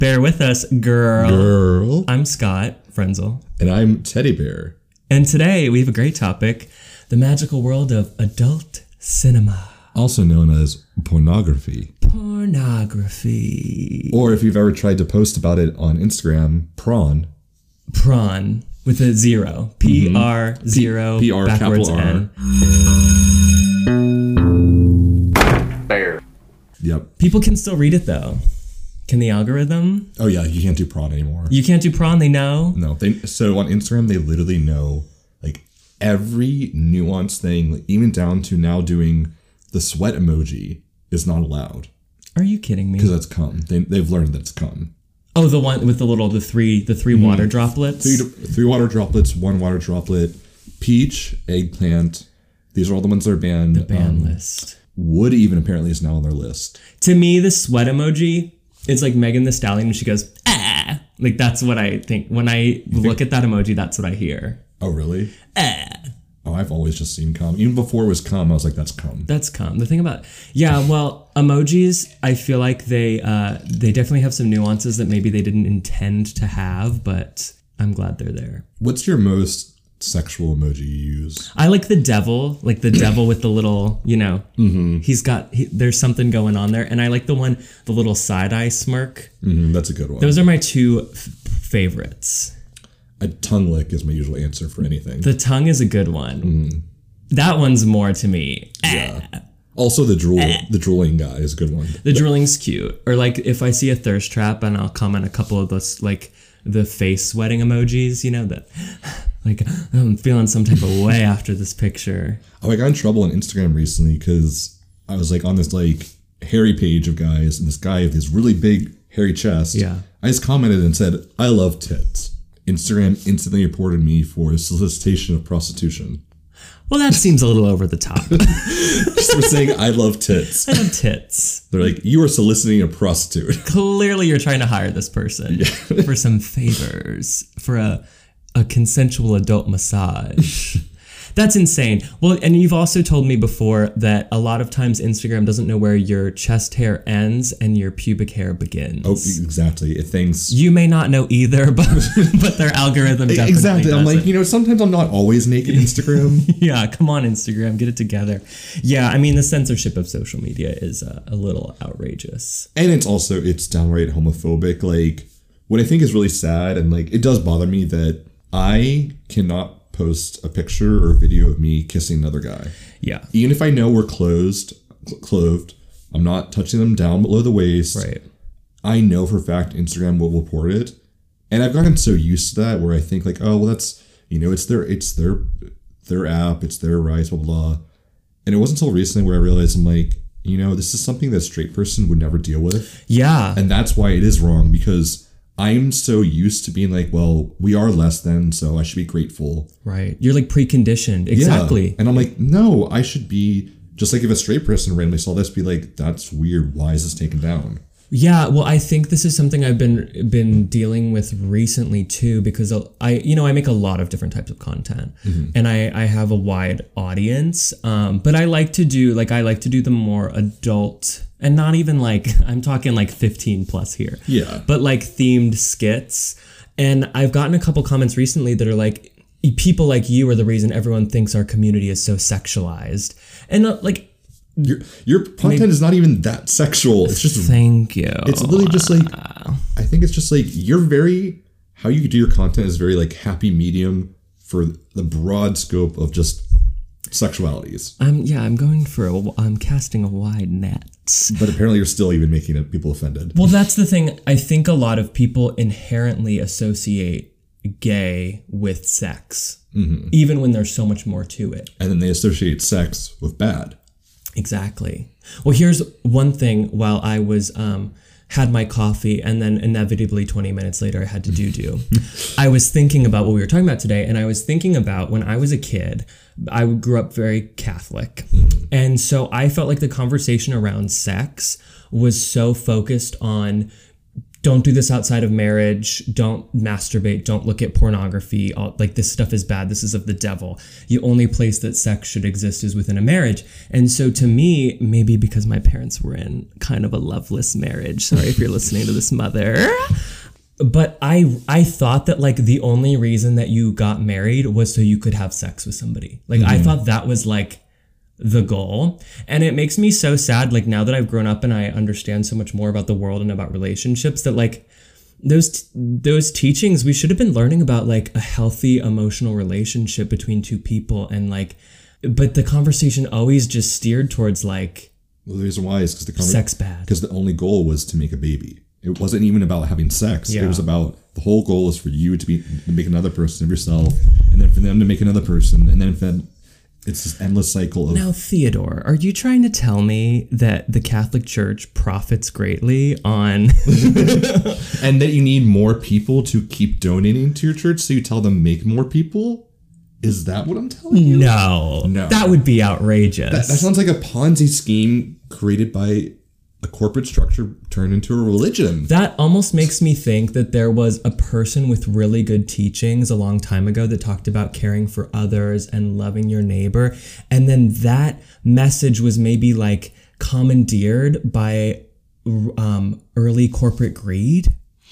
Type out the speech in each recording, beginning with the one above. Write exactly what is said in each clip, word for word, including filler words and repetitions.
Bear with us, girl. Girl. I'm Scott Frenzel. And I'm Teddy Bear. And today we have a great topic, the magical world of adult cinema. Also known as pornography. Pornography. Or if you've ever tried to post about it on Instagram, prawn. Prawn with a zero. P R zero P R backwards capital R. N. Bear. Yep. People can still read it though. Can the algorithm? Oh yeah, you can't do prawn anymore. You can't do prawn, they know? No, they so on Instagram they literally know like every nuanced thing, like, even down to now doing the sweat emoji is not allowed. Are you kidding me? Because that's cum. They they've learned that it's cum. Oh, the one with the little the three the three mm. water droplets. Three, three water droplets, one water droplet, peach, eggplant. These are all the ones that are banned. The ban um, list. Wood even apparently is now on their list. To me, the sweat emoji, it's like Megan Thee Stallion when she goes, ah. Like that's what I think. When I look at that emoji, that's what I hear. Oh, really? Ah. Oh, I've always just seen cum. Even before it was cum, I was like, that's cum. That's cum. The thing about, yeah, well, emojis, I feel like they uh, they definitely have some nuances that maybe they didn't intend to have, but I'm glad they're there. What's your most sexual emoji you use? I like the devil, like the devil with the little, you know, mm-hmm. he's got, he, there's something going on there. And I like the one, the little side eye smirk. Mm-hmm, that's a good one. Those are my two f- favorites. A tongue lick is my usual answer for anything. The tongue is a good one. Mm. That one's more to me. Yeah. Ah. Also, the drool, ah. the drooling guy is a good one. The drooling's cute. Or like if I see a thirst trap and I'll comment a couple of those, like the face sweating emojis, you know, that like I'm feeling some type of way after this picture. Oh, I got in trouble on Instagram recently because I was like on this like hairy page of guys, and this guy with this really big hairy chest. Yeah. I just commented and said, I love tits. Instagram instantly reported me for solicitation of prostitution. Well, that seems a little over the top. Just for saying, I love tits. I love tits. They're like, you are soliciting a prostitute. Clearly, you're trying to hire this person yeah. for some favors, for a, a consensual adult massage. That's insane. Well, and you've also told me before that a lot of times Instagram doesn't know where your chest hair ends and your pubic hair begins. Oh, exactly. It thinks you may not know either, but but their algorithm definitely exactly. does I'm like, it. you know, sometimes I'm not always naked. Instagram. Yeah, come on, Instagram, get it together. Yeah, I mean, the censorship of social media is uh, a little outrageous, and it's also it's downright homophobic. Like, what I think is really sad, and like it does bother me that I cannot post a picture or a video of me kissing another guy. Yeah. Even if I know we're closed, cl- clothed, I'm not touching them down below the waist. Right. I know for a fact Instagram will report it. And I've gotten so used to that where I think like, oh, well, that's, you know, it's their, it's their, their app, it's their rights, blah, blah, blah. And it wasn't until recently where I realized I'm like, you know, this is something that a straight person would never deal with. Yeah. And that's why it is wrong, because I'm so used to being like, well, we are less than, so I should be grateful. Right. You're like preconditioned. Exactly. Yeah. And I'm like, no, I should be, just like if a straight person randomly saw this, be like, that's weird. Why is this taken down? Yeah, well, I think this is something I've been been dealing with recently too, because I, you know, I make a lot of different types of content, mm-hmm. and I, I have a wide audience. Um, but I like to do like I like to do the more adult, and not even like I'm talking like fifteen plus here. Yeah. But like themed skits, and I've gotten a couple comments recently that are like, people like you are the reason everyone thinks our community is so sexualized, and uh, like. Your your content Maybe, is not even that sexual. It's just thank you. It's literally just like I think it's just like you're very how you do your content is very like happy medium for the broad scope of just sexualities. Um yeah, I'm going for a, I'm casting a wide net. But apparently you're still even making people offended. Well, that's the thing. I think a lot of people inherently associate gay with sex, mm-hmm. even when there's so much more to it. And then they associate sex with bad. Exactly. Well, here's one thing. While I was um, had my coffee, and then inevitably twenty minutes later I had to do do. I was thinking about what we were talking about today, and I was thinking about when I was a kid. I grew up very Catholic, mm-hmm. and so I felt like the conversation around sex was so focused on don't do this outside of marriage. Don't masturbate. Don't look at pornography. All, like this stuff is bad. This is of the devil. The only place that sex should exist is within a marriage. And so to me, maybe because my parents were in kind of a loveless marriage. Sorry if you're listening to this, mother. But I I thought that like the only reason that you got married was so you could have sex with somebody. Like mm-hmm. I thought that was like the goal. And it makes me so sad, like now that I've grown up and I understand so much more about the world and about relationships, that like those those teachings, we should have been learning about like a healthy emotional relationship between two people. And like, but the conversation always just steered towards like, well, the reason why is because the conver- sex bad. Because the only goal was to make a baby. It wasn't even about having sex. Yeah. It was about the whole goal is for you to be to make another person of yourself, and then for them to make another person, and then for it's this endless cycle of. Now, Theodore, are you trying to tell me that the Catholic Church profits greatly on and that you need more people to keep donating to your church, so you tell them make more people? Is that what I'm telling you? No, no, that would be outrageous. That, that sounds like a Ponzi scheme created by a corporate structure turned into a religion. That almost makes me think that there was a person with really good teachings a long time ago that talked about caring for others and loving your neighbor. And then that message was maybe like commandeered by um, early corporate greed.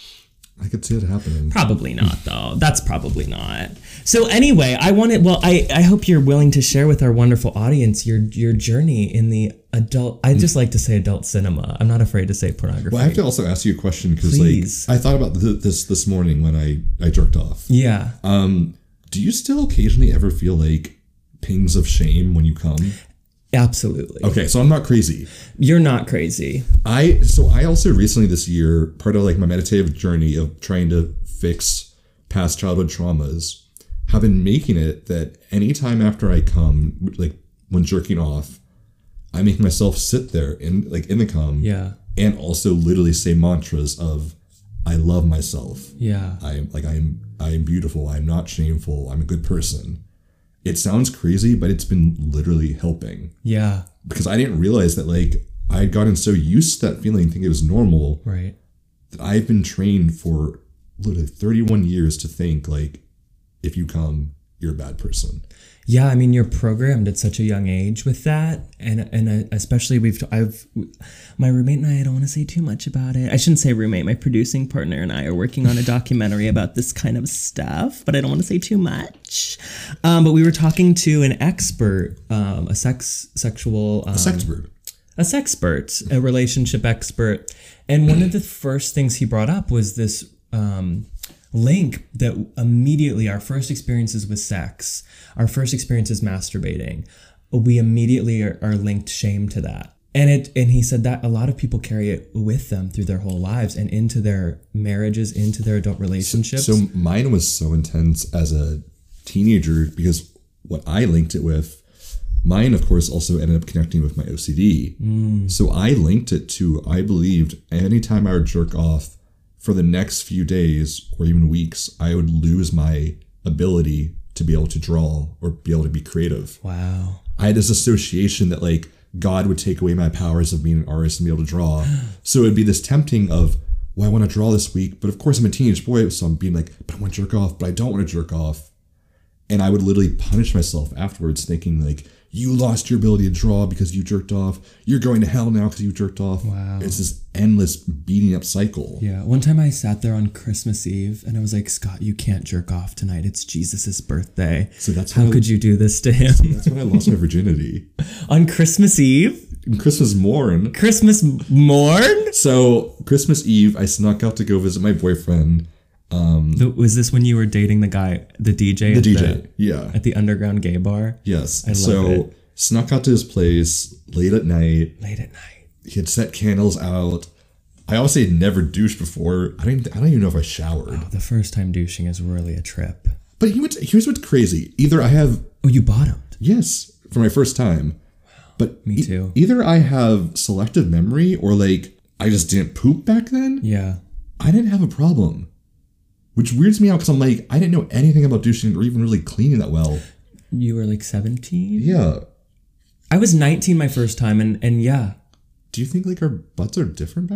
I could see it happening. Probably not, though. That's probably not. So anyway, I wanted, well, I, I hope you're willing to share with our wonderful audience your your journey in the adult, I just like to say adult cinema. I'm not afraid to say pornography. Well, I have to also ask you a question because like I thought about th- this this morning when I, I jerked off. Yeah. Um, do you still occasionally ever feel like pings of shame when you come? Absolutely. Okay, so I'm not crazy. You're not crazy. I so I also recently this year, part of like my meditative journey of trying to fix past childhood traumas, have been making it that anytime after I come, like when jerking off, I make myself sit there in like in the cum. Yeah. And also literally say mantras of I love myself. Yeah. I am like I am I am beautiful. I'm not shameful. I'm a good person. It sounds crazy, but it's been literally helping. Yeah. Because I didn't realize that like I had gotten so used to that feeling, thinking it was normal. Right. That I've been trained for literally thirty-one years to think like, if you come, you're a bad person. Yeah, I mean, you're programmed at such a young age with that, and and especially we've I've my roommate and I, I don't want to say too much about it. I shouldn't say roommate. My producing partner and I are working on a documentary about this kind of stuff, but I don't want to say too much. Um, but we were talking to an expert, um, a sex sexual um, a sexpert, a sexpert, a relationship expert, and one of the first things he brought up was this. Um, link that immediately our first experiences with sex, our first experiences masturbating, we immediately are, are linked shame to that. And it and he said that a lot of people carry it with them through their whole lives and into their marriages, into their adult relationships. So, so mine was so intense as a teenager because what I linked it with, mine of course also ended up connecting with my O C D. Mm. So I linked it to, I believed anytime I would jerk off, for the next few days or even weeks, I would lose my ability to be able to draw or be able to be creative. Wow. I had this association that like God would take away my powers of being an artist and be able to draw. So it'd be this tempting of, well, I want to draw this week, but of course I'm a teenage boy, so I'm being like, but I want to jerk off, but I don't want to jerk off. And I would literally punish myself afterwards thinking like, you lost your ability to draw because you jerked off. You're going to hell now because you jerked off. Wow. It's this endless beating up cycle. Yeah. One time I sat there on Christmas Eve and I was like, Scott, you can't jerk off tonight. It's Jesus's birthday. So that's how could I, you do this to him? So that's when I lost my virginity. On Christmas Eve? Christmas morn. Christmas morn? So Christmas Eve, I snuck out to go visit my boyfriend. Um, the, was this when you were dating the guy, the D J? The at D J, the, yeah. At the underground gay bar? Yes. I love so it. Snuck out to his place late at night. Late at night. He had set candles out. I also had never douched before. I don't, I don't even know if I showered. Oh, the first time douching is really a trip. But he went to, here's what's crazy. Either I have... Oh, you bottomed? Yes, for my first time. Wow. But me too. E- either I have selective memory or like I just didn't poop back then. Yeah. I didn't have a problem. Which weirds me out because I'm like, I didn't know anything about douching or even really cleaning that well. You were like seventeen? Yeah. I was nineteen my first time and, and yeah. Do you think like our butts are different back then?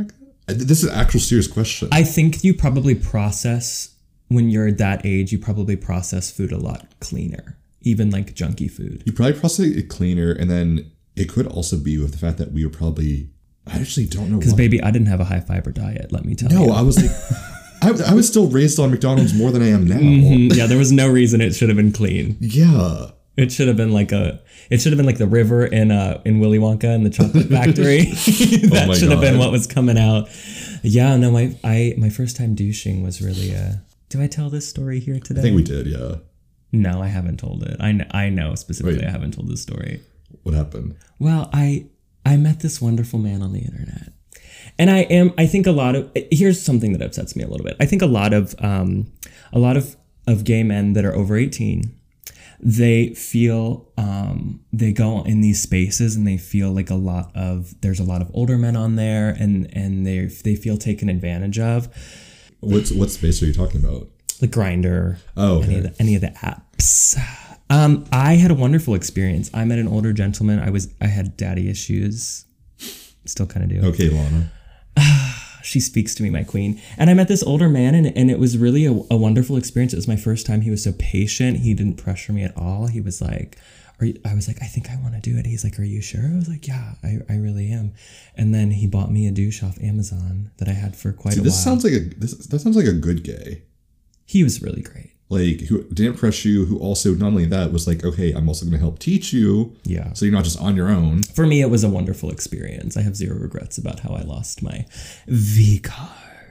This is an actual serious question. I think you probably process, when you're that age, you probably process food a lot cleaner, even like junky food. You probably process it cleaner, and then it could also be with the fact that we were probably, I actually don't know. Because baby, I didn't have a high fiber diet, let me tell no, you. No, I was like, I, I was still raised on McDonald's more than I am now. Mm-hmm. Yeah, there was no reason it should have been clean. Yeah. It should have been like a, it should have been like the river in uh in Willy Wonka and the Chocolate Factory. That oh should have God. been what was coming out. Yeah, no, my I my first time douching was really uh do I tell this story here today? I think we did, yeah. No, I haven't told it. I know, I know specifically Wait. I haven't told this story. What happened? Well, I I met this wonderful man on the internet. And I am I think a lot of here's something that upsets me a little bit. I think a lot of um a lot of of gay men that are over eighteen, they feel um, they go in these spaces and they feel like a lot of there's a lot of older men on there and and they they feel taken advantage of. What's what space are you talking about? Like Grindr. Oh, okay. any of the, any of the apps. Um, I had a wonderful experience. I met an older gentleman. I was I had daddy issues. Still kind of do. Okay, Lana. She speaks to me, my queen. And I met this older man, and, and it was really a, a wonderful experience. It was my first time. He was so patient. He didn't pressure me at all. He was like, are you, I was like, I think I want to do it. He's like, are you sure? I was like, yeah, I, I really am. And then he bought me a douche off Amazon that I had for quite See, a this while. Sounds like a this that sounds like a good gay. He was really great. Like, who didn't press you, who also, not only that, was like, okay, I'm also going to help teach you. Yeah. So you're not just on your own. For me, it was a wonderful experience. I have zero regrets about how I lost my V card.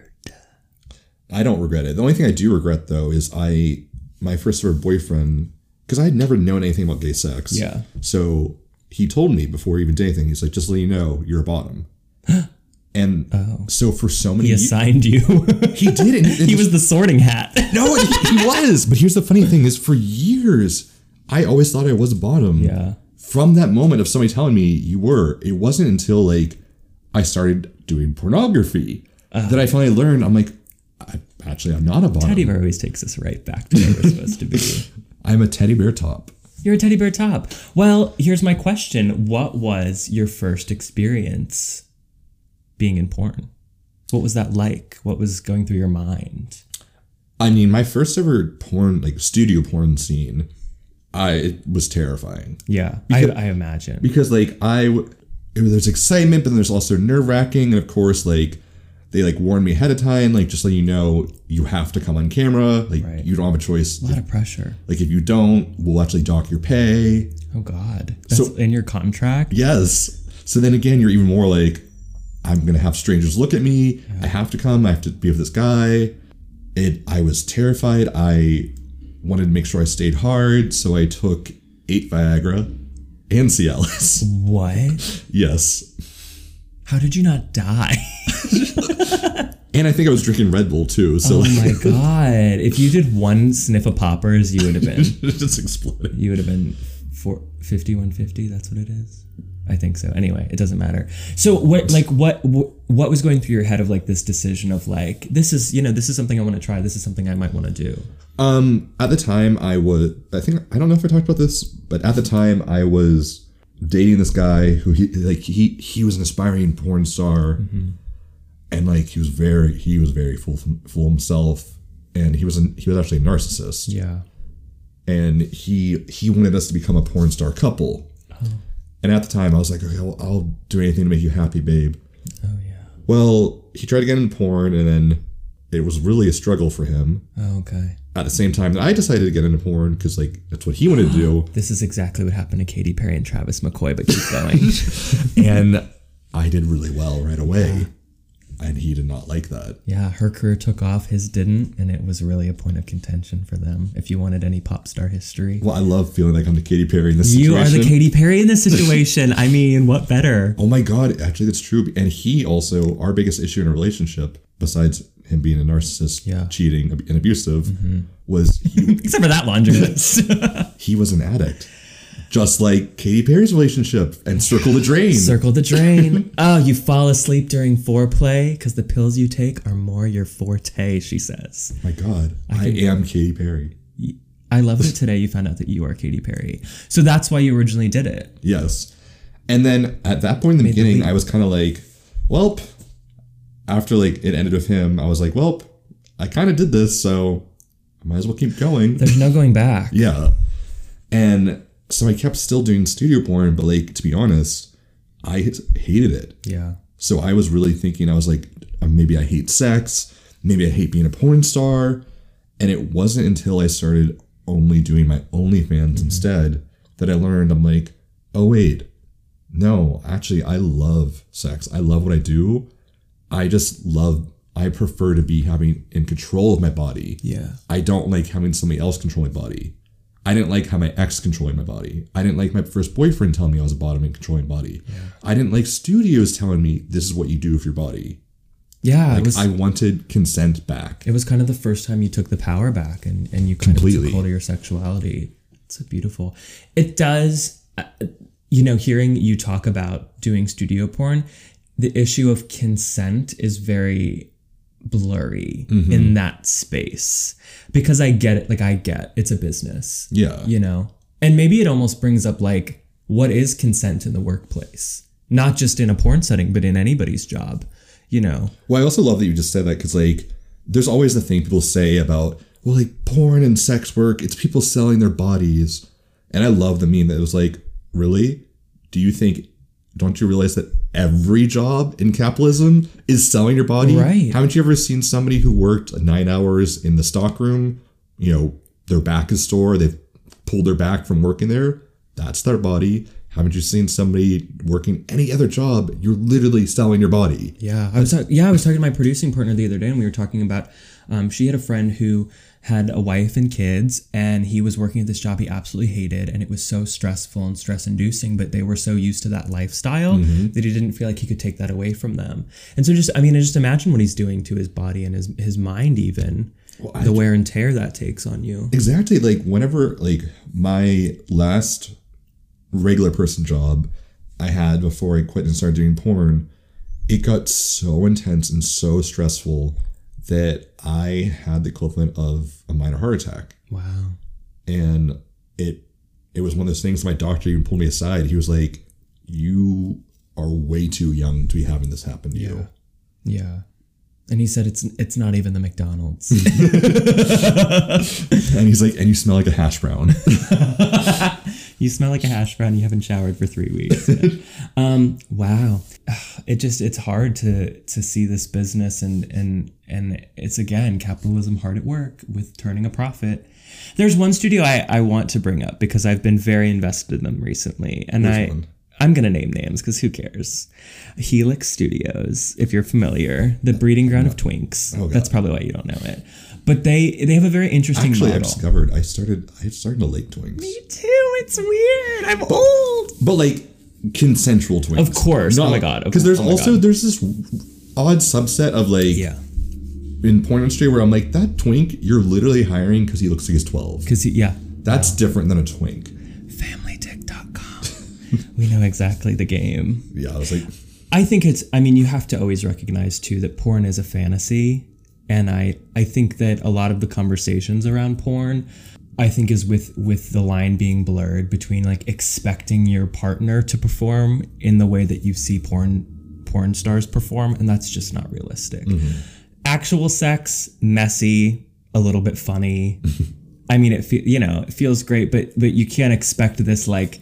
I don't regret it. The only thing I do regret, though, is I, my first ever boyfriend, because I had never known anything about gay sex. Yeah. So he told me before he even did anything, he's like, just to let you know, you're a bottom. And oh. so for so many He assigned you. He did. And, and he was the sorting hat. No, he, he was. But here's the funny thing is for years, I always thought I was a bottom. Yeah. From that moment of somebody telling me you were, it wasn't until like I started doing pornography uh, that I finally learned, I'm like, I, actually, I'm not a bottom. Teddy bear always takes us right back to where we're supposed to be. I'm a teddy bear top. You're a teddy bear top. Well, here's my question. What was your first experience being in porn? What was that like? What was going through your mind? I mean, my first ever porn, like studio porn scene, I it was terrifying. Yeah, because, I, I imagine. Because like I, it, there's excitement, but then there's also nerve wracking, and of course like they like warned me ahead of time, like just let you know you have to come on camera, like right. you don't have a choice. A lot of pressure. Like if you don't, we'll actually dock your pay. Oh God, that's so, in your contract? Yes. So then again, you're even more like, I'm gonna have strangers look at me. Yeah. I have to come. I have to be with this guy. It. I was terrified. I wanted to make sure I stayed hard, so I took eight Viagra and Cialis. What? Yes. How did you not die? And I think I was drinking Red Bull too. So oh like, my God! If you did one sniff of poppers, you would have been just exploded. You would have been four, fifty, one fifty. That's what it is. I think so. Anyway, it doesn't matter. So what, like, what, what was going through your head of like this decision of like, this is, you know, this is something I want to try. This is something I might want to do. Um, at the time I was, I think, I don't know if I talked about this, but at the time I was dating this guy who he, like, he, he was an aspiring porn star mm-hmm. and like, he was very, he was very full, full himself, and he was, an, he was actually a narcissist. Yeah. And he, he wanted us to become a porn star couple. Oh. And at the time, I was like, okay, I'll, I'll do anything to make you happy, babe. Oh, yeah. Well, he tried to get into porn, and then it was really a struggle for him. Oh, okay. At the same time that I decided to get into porn, because like that's what he wanted to do. This is exactly what happened to Katy Perry and Travis McCoy, but keep going. And I did really well right away. Yeah. And he did not like that. Yeah, her career took off, his didn't, and it was really a point of contention for them. If you wanted any pop star history. Well, I love feeling like I'm the Katy Perry in this you situation. You are the Katy Perry in this situation. I mean, what better? Oh my God, actually that's true. And he also, our biggest issue in a relationship, besides him being a narcissist, yeah. cheating, and abusive, mm-hmm. was he, except for that laundry list. He was an addict. Just like Katy Perry's relationship and Circle the Drain. Circle the Drain. Oh, you fall asleep during foreplay because the pills you take are more your forte, she says. My God, I, I am Katy Perry. I love that today you found out that you are Katy Perry. So that's why you originally did it. Yes. And then at that point in the Made beginning, the I was kind of like, well, after like it ended with him, I was like, well, I kind of did this, so I might as well keep going. There's no going back. Yeah. And so I kept still doing studio porn, but like, to be honest, I hated it. Yeah. So I was really thinking, I was like, maybe I hate sex. Maybe I hate being a porn star. And it wasn't until I started only doing my OnlyFans mm-hmm. instead that I learned, I'm like, oh, wait, no, actually, I love sex. I love what I do. I just love, I prefer to be having in control of my body. Yeah. I don't like having somebody else control my body. I didn't like how my ex controlling my body. I didn't like my first boyfriend telling me I was a bottom and controlling body. Yeah. I didn't like studios telling me this is what you do with your body. Yeah, like, it was, I wanted consent back. It was kind of the first time you took the power back and, and you kind Completely. of took hold of your sexuality. It's so beautiful. It does, uh, you know, hearing you talk about doing studio porn, the issue of consent is very blurry mm-hmm. in that space. Because I get it, like I get it's a business. Yeah. You know? And maybe it almost brings up like, what is consent in the workplace? Not just in a porn setting, but in anybody's job. You know. Well, I also love that you just said that because, like, there's always the thing people say about, well, like, porn and sex work, it's people selling their bodies. And I love the meme that it was like, really? Do you think, don't you realize that every job in capitalism is selling your body? Right. Haven't you ever seen somebody who worked nine hours in the stockroom, you know, their back is sore, they've pulled their back from working there? That's their body. Haven't you seen somebody working any other job? You're literally selling your body. Yeah, I was talk- yeah, I was talking to my producing partner the other day, and we were talking about. Um, she had a friend who had a wife and kids, and he was working at this job he absolutely hated, and it was so stressful and stress-inducing. But they were so used to that lifestyle mm-hmm. that he didn't feel like he could take that away from them. And so, just I mean, just imagine what he's doing to his body and his his mind, even well, the I, wear and tear that takes on you. Exactly. Like whenever, like my last regular person job I had before I quit and started doing porn, it got so intense and so stressful that I had the equivalent of a minor heart attack. Wow. And it it was one of those things. My doctor even pulled me aside. He was like, you are way too young to be having this happen to yeah. you. Yeah. And he said, it's it's not even the McDonald's. And he's like, and you smell like a hash brown. You smell like a hash brown. You haven't showered for three weeks. um, wow. It just, it's hard to to see this business and, and, and it's, again, capitalism hard at work with turning a profit. There's one studio I, I want to bring up because I've been very invested in them recently. And Which I, one? I'm going to name names because who cares? Helix Studios, if you're familiar, the breeding ground of twinks. Oh, That's probably why you don't know it. But they they have a very interesting Actually, model. I've discovered, I started, I started to like twinks. Me too. It's weird. I'm but, old. But like consensual twinks. Of course. Not, oh my God. Because there's oh also, God. there's this odd subset of like, yeah. in porn industry where I'm like, that twink, you're literally hiring because he looks like he's twelve. Because he, yeah. That's wow. different than a twink. family dick dot com. We know exactly the game. Yeah, I was like... I think it's... I mean, you have to always recognize, too, that porn is a fantasy. And I, I think that a lot of the conversations around porn, I think, is with, with the line being blurred between, like, expecting your partner to perform in the way that you see porn porn stars perform, and that's just not realistic. Mm-hmm. Actual sex, messy, a little bit funny. I mean, it fe- you know, it feels great, but but you can't expect this, like,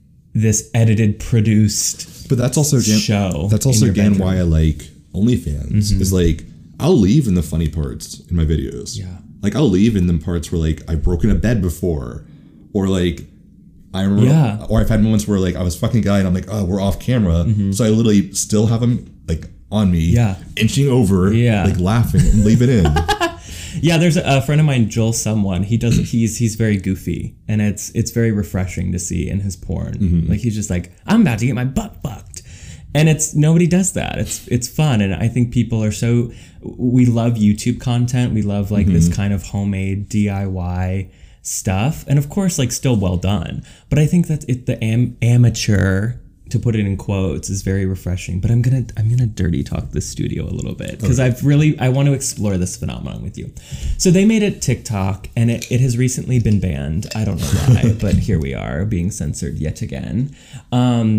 this edited, produced but that's also again, show. That's also again bedroom. why I like OnlyFans. Mm-hmm. Is like I'll leave in the funny parts in my videos. Yeah, like I'll leave in the parts where like I've broken a bed before, or like I remember, yeah. or I've had moments where like I was fucking a guy and I'm like, oh, we're off camera, mm-hmm. so I literally still have him like on me, yeah, inching over, yeah, like laughing and leave it in. Yeah, there's a, a friend of mine, Joel Someone. He does. He's he's very goofy, and it's it's very refreshing to see in his porn. Mm-hmm. Like he's just like, I'm about to get my butt fucked, and it's nobody does that. It's it's fun, and I think people are so. We love YouTube content. We love like mm-hmm. this kind of homemade D I Y stuff, and of course, like still well done. But I think that it the am, amateur, to put it in quotes, is very refreshing. But I'm gonna I'm gonna dirty talk this studio a little bit because okay. I've really I want to explore this phenomenon with you. So they made a TikTok and it, it has recently been banned. I don't know why, but here we are being censored yet again. Um,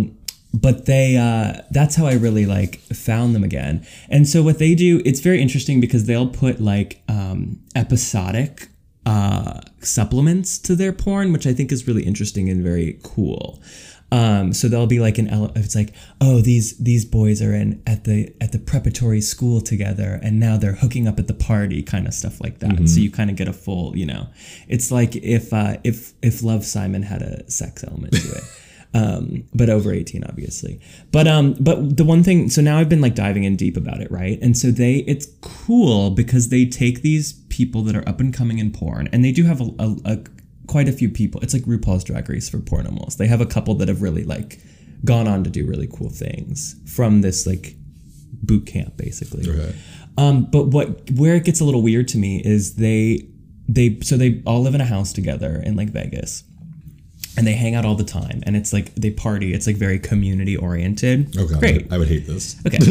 but they uh, that's how I really like found them again. And so what they do, it's very interesting because they'll put like um, episodic uh, supplements to their porn, which I think is really interesting and very cool. Um, so there'll be like an ele- it's like, oh, these these boys are in at the at the preparatory school together, and now they're hooking up at the party, kind of stuff like that. Mm-hmm. So you kind of get a full, you know, it's like if uh, if if Love, Simon had a sex element to it. Um, but over eighteen, obviously. But um, but the one thing, so now I've been like diving in deep about it, right? And so they, it's cool because they take these people that are up and coming in porn, and they do have a, a, a quite a few people. It's like RuPaul's Drag Race for porn almost. They have a couple that have really like gone on to do really cool things from this like boot camp, basically. Okay. Um, but what where it gets a little weird to me is they they so they all live in a house together in like Vegas. And they hang out all the time, and it's like they party. It's like very community oriented. Oh God, great. I would hate this. Okay,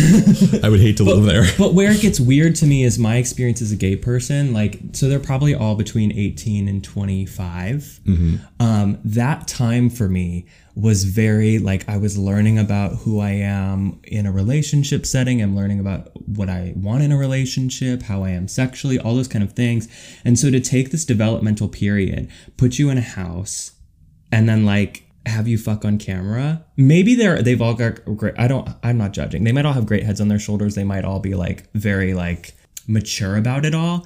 I would hate to but, live there. But where it gets weird to me is my experience as a gay person. Like, so they're probably all between eighteen and twenty-five. Mm-hmm. Um, that time for me was very like I was learning about who I am in a relationship setting. I'm learning about what I want in a relationship, how I am sexually, all those kind of things. And so to take this developmental period, put you in a house, and then like have you fuck on camera. Maybe they're they've all got great. I don't. I'm not judging. They might all have great heads on their shoulders. They might all be like very like mature about it all.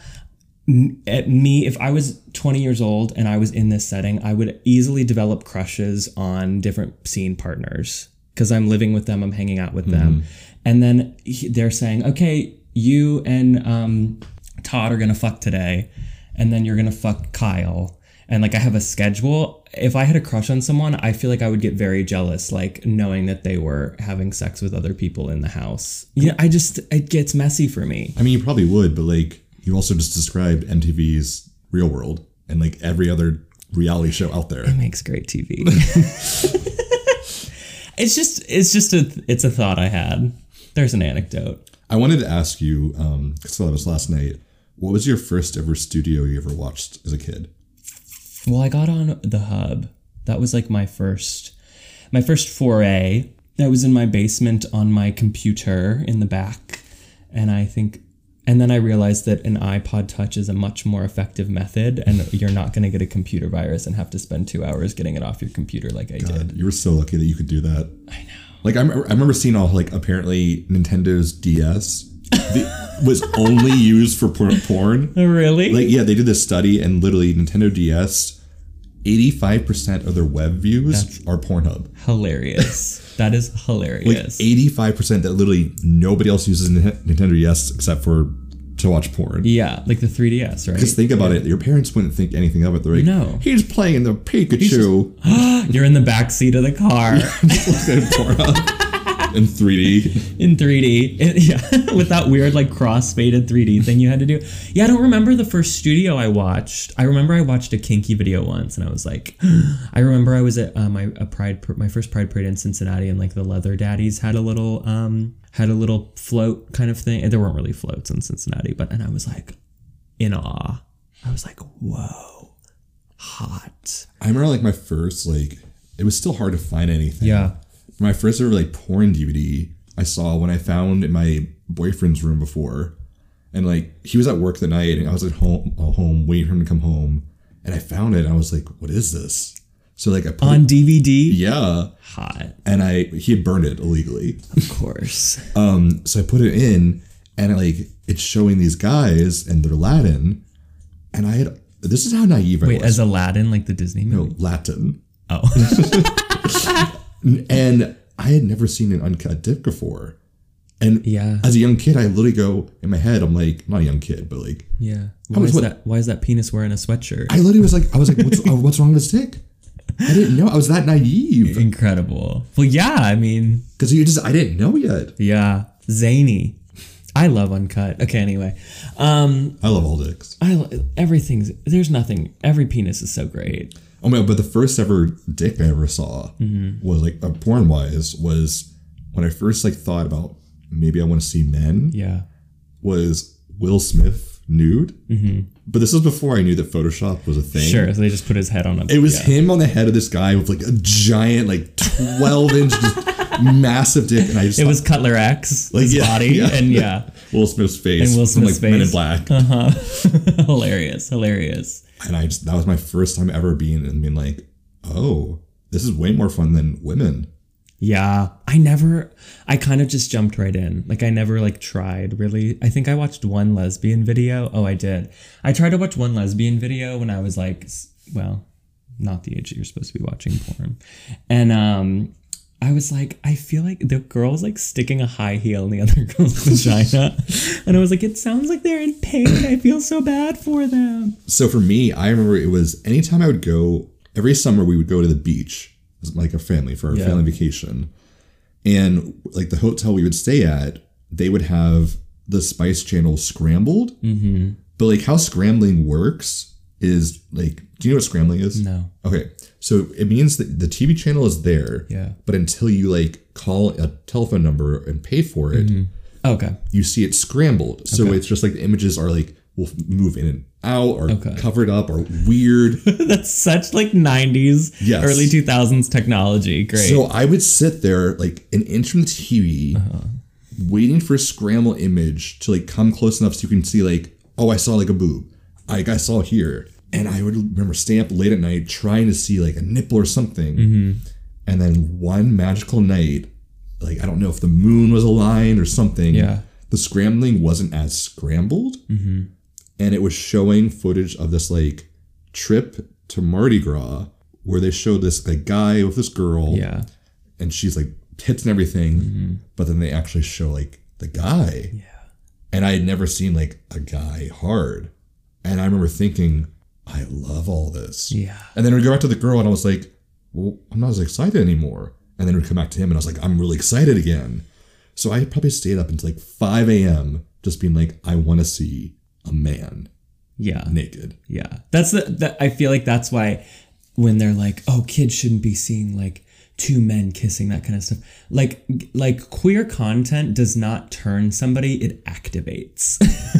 At me, if I was twenty years old and I was in this setting, I would easily develop crushes on different scene partners because I'm living with them. I'm hanging out with them, mm-hmm. and then they're saying, okay, you and um, Todd are gonna fuck today, and then you're gonna fuck Kyle. And like I have a schedule. If I had a crush on someone, I feel like I would get very jealous, like knowing that they were having sex with other people in the house. You know, I just, it gets messy for me. I mean, you probably would, but like you also just described M T V's Real World and like every other reality show out there. It makes great T V. It's just, it's just a, it's a thought I had. There's an anecdote. I wanted to ask you, um, because that was last night. What was your first ever studio you ever watched as a kid? Well, I got on the Hub. That was like my first, my first foray. I was in my basement on my computer in the back, and I think, and then I realized that an iPod Touch is a much more effective method, and you're not going to get a computer virus and have to spend two hours getting it off your computer like I God, did. You were so lucky that you could do that. I know. Like I, I remember seeing all like apparently Nintendo's D S the, was only used for porn. Really? Like, yeah, they did this study, and literally Nintendo D S, eighty-five percent of their web views That's are Pornhub. Hilarious. That is hilarious. Like eighty-five percent that literally nobody else uses Nintendo D S except for to watch porn. Yeah, like the three D S, right? Because think about yeah. it. Your parents wouldn't think anything of it. They're like, no. He's playing the Pikachu. Just, you're in the back seat of the car. In three D. In three D. Yeah. With that weird like cross-faded three D thing you had to do. Yeah, I don't remember the first studio I watched. I remember I watched a kinky video once, and I was like, I remember I was at uh, my a pride my first Pride Parade in Cincinnati, and like the Leather Daddies had a little um had a little float kind of thing. And there weren't really floats in Cincinnati, but and I was like in awe. I was like, whoa, hot. I remember like my first like it was still hard to find anything. Yeah. My first ever like porn D V D I saw when I found in my boyfriend's room before, and like he was at work the night, and I was at home, at home waiting for him to come home, and I found it, and I was like, "What is this?" So like I put on it, D V D. Yeah, hot. And I he had burned it illegally, of course. um, so I put it in, and like it's showing these guys, and they're Latin, and I had this is how naive I Wait, was. Wait, as Aladdin, like the Disney movie? No, Latin. Oh. And I had never seen an uncut dick before. And yeah. as a young kid, I literally go in my head, I'm like, not a young kid, but like, yeah. Why was, is what, that? Why is that penis wearing a sweatshirt? I literally was like, I was like, what's, uh, what's wrong with his dick? I didn't know. I was that naive. Incredible. Well, yeah. I mean, because you just, I didn't know yet. Yeah, zany. I love uncut. Okay, anyway, um, I love all dicks. I everything's there's nothing. Every penis is so great. Oh my! But the first ever dick I ever saw mm-hmm. was like, uh, porn wise, was when I first like thought about maybe I want to see men. Yeah. Was Will Smith nude. Mm-hmm. But this was before I knew that Photoshop was a thing. Sure, so they just put his head on a... It was yeah. him on the head of this guy with like a giant, like twelve inch, massive dick. And I just It was Cutler X, like, his yeah, body, yeah. and yeah. Will Smith's face. And Will Smith's from, like, face. Men in Black. Uh-huh. Hilarious, hilarious. And I just, that was my first time ever being, and being like, oh, this is way more fun than women. Yeah, I never, I kind of just jumped right in. Like, I never, like, tried, really. I think I watched one lesbian video. Oh, I did. I tried to watch one lesbian video when I was, like, well, not the age that you're supposed to be watching porn. And um, I was like, I feel like the girl's, like, sticking a high heel in the other girl's vagina. And I was like, it sounds like they're in pain. I feel so bad for them. So for me, I remember it was anytime I would go, every summer we would go to the beach. Like a family for our yeah. family vacation, and like the hotel we would stay at, they would have the Spice Channel scrambled. Mm-hmm. But like how scrambling works is like, do you know what scrambling is? No. Okay, so it means that the T V channel is there, yeah. but until you like call a telephone number and pay for it, mm-hmm. okay, you see it scrambled. So okay. it's just like the images are like will move in and out or okay. covered up or weird. That's such like nineties, yes. early two thousands technology. Great. So I would sit there like an inch from the T V, uh-huh. waiting for a scramble image to like come close enough so you can see like, oh, I saw like a boob. Like I saw here. And I would remember staying up late at night trying to see like a nipple or something. Mm-hmm. And then one magical night, like I don't know if the moon was aligned or something. Yeah. The scrambling wasn't as scrambled. Mm-hmm. And it was showing footage of this like trip to Mardi Gras where they showed this like guy with this girl. Yeah. And she's like tits and everything. Mm-hmm. But then they actually show like the guy. Yeah. And I had never seen like a guy hard. And I remember thinking, I love all this. Yeah. And then we go back to the girl and I was like, well, I'm not as excited anymore. And then we come back to him and I was like, I'm really excited again. So I probably stayed up until like five a.m. just being like, I want to see a man. Yeah. Naked. Yeah. That's the, that I feel like that's why when they're like, oh, kids shouldn't be seeing like two men kissing, that kind of stuff. Like, like queer content does not turn somebody, it activates.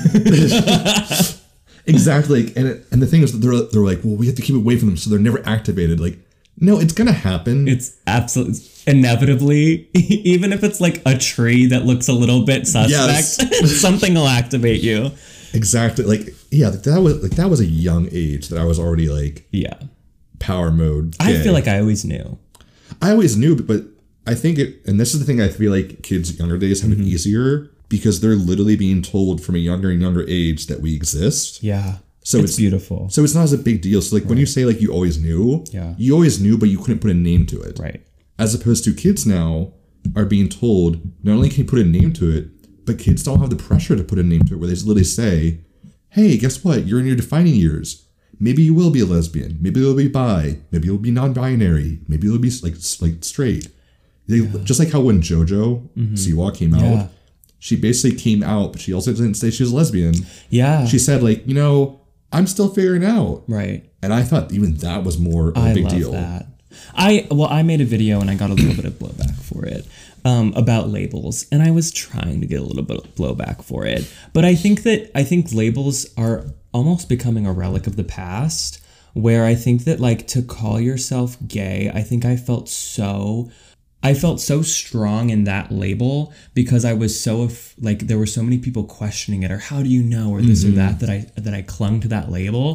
Exactly. And it, and the thing is that they're, they're like, well, we have to keep away from them so they're never activated. Like, no, it's going to happen. It's absolutely, inevitably, even if it's like a tree that looks a little bit suspect, yes. Something will activate you. Exactly. Like, yeah, that was like that was a young age that I was already like, yeah, power mode. Gay. I feel like I always knew. I always knew, but I think it, and this is the thing I feel like kids younger days have mm-hmm. it easier because they're literally being told from a younger and younger age that we exist. Yeah. So it's, it's beautiful. So it's not as a big deal. So like right. when you say like you always knew, yeah, you always knew, but you couldn't put a name to it. Right. As opposed to kids now are being told not only can you put a name to it, but kids don't have the pressure to put a name to it where they just literally say, hey, guess what? You're in your defining years. Maybe you will be a lesbian. Maybe you'll be bi. Maybe you'll be non-binary. Maybe you'll be like like straight. They, yeah. Just like how when JoJo mm-hmm. Siwa came out, yeah. she basically came out, but she also didn't say she was a lesbian. Yeah. She said like, you know, I'm still figuring out. Right. And I thought even that was more of a I big love deal. That. I well, I made a video and I got a little bit of blowback for it um, about labels, and I was trying to get a little bit of blowback for it. But I think that I think labels are almost becoming a relic of the past. Where I think that like to call yourself gay, I think I felt so. I felt so strong in that label because I was so like there were so many people questioning it or how do you know or this mm-hmm. or that that I that I clung to that label.